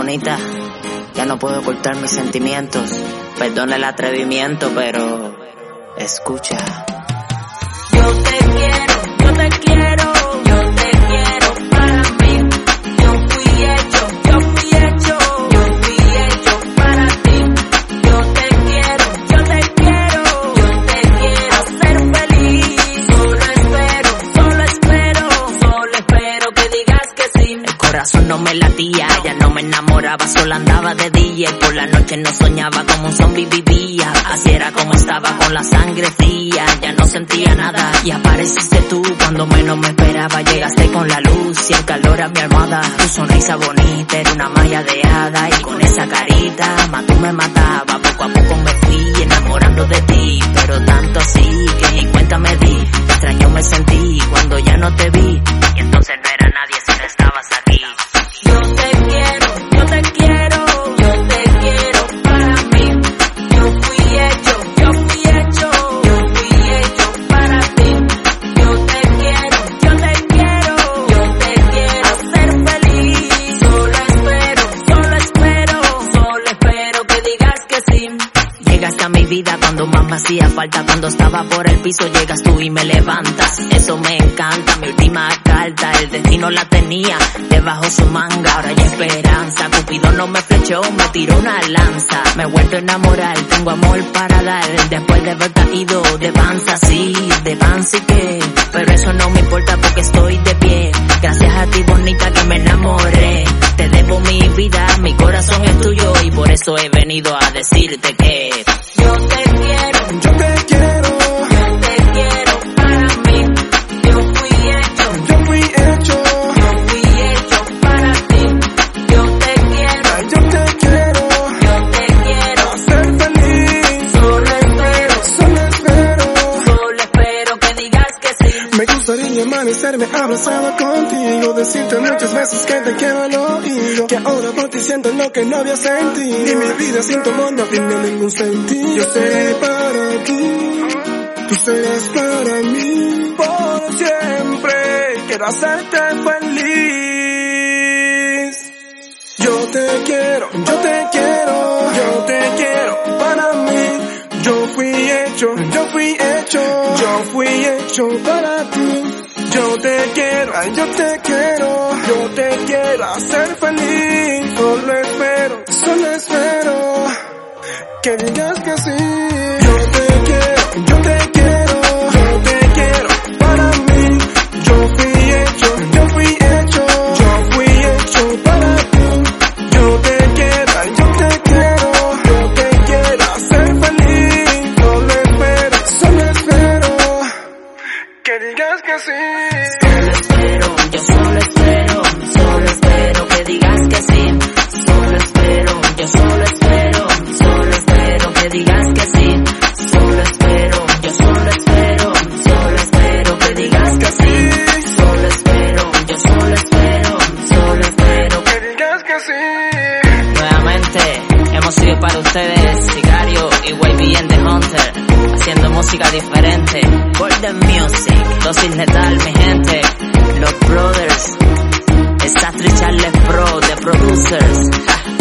bonita. Ya no puedo ocultar mis sentimientos. Perdona el atrevimiento, pero escucha. Yo te quiero, yo te quiero, yo te quiero para mí. Yo fui hecho para ti. Yo te quiero, yo te quiero, yo te quiero hacer feliz. Solo espero que digas que sí. El corazón no me latía, ya no me enamoraba, solo andaba de DJ. Por la noche no soñaba, como un zombie vivía. Así era como estaba, con la sangre fría. Ya no sentía nada y apareciste tú cuando menos me esperaba. Llegaste con la luz y el calor a mi almohada. Tu sonrisa bonita era una magia de hada. Y con esa carita, más tú me matabas. Poco a poco me fui enamorando de ti, pero tanto así que ni cuenta me di. Extraño me sentí cuando ya no te vi. Y entonces no era nadie si no estabas aquí. Yo te quiero, yo te quiero, yo te quiero para mí. Yo fui hecho para ti. Yo te quiero, yo te quiero, yo te quiero hacer feliz. Solo espero que digas que sí. Llegaste a mi vida cuando más me hacía falta. Cuando estaba por el piso llegas tú y me levantas. Eso me encanta, mi última carta. El destino la tenía debajo su manga. Ahora hay esperanza, Cupido no me flechó, me tiró una lanza. Me he vuelto a enamorar, tengo amor para dar. Después de haber caído de panza, sí, de panza y qué. Pero eso no me importa porque estoy de pie. Gracias a ti bonita que me enamoré. Te debo mi vida, mi corazón es tuyo. Y por eso he venido a decirte que yo te quiero, yo te quiero, yo te quiero para mí. Yo fui hecho para ti. Yo te quiero, yo te quiero hacer feliz. Solo espero que digas que sí. Me gustaría amanecerme abrazado contigo, decirte muchas veces que te quiero al oído, que ahora por ti siento lo que no había sentido. Y mi vida sin tu amor no tiene ningún sentido. Yo seré para ti, tú serás para mí, por siempre. Quiero hacerte feliz. Yo te quiero, yo te quiero, yo te quiero para mí. Yo fui hecho para ti. Yo te quiero, ay, yo te quiero hacer feliz. Solo espero que digas que sí. Yo te quiero para mí. Yo fui hecho para ti. Yo te quiero, ay, yo te quiero hacer feliz. Solo espero que digas que sí. Solo espero que digas que sí. Solo espero que digas que sí. Solo espero que digas que sí. Solo espero que digas que sí. Nuevamente hemos sido para ustedes Sicario y YB and the Hunter, haciendo música diferente. Golden Music, dosis letal mi gente. Los Brothers, está Charles Pro, The Producers.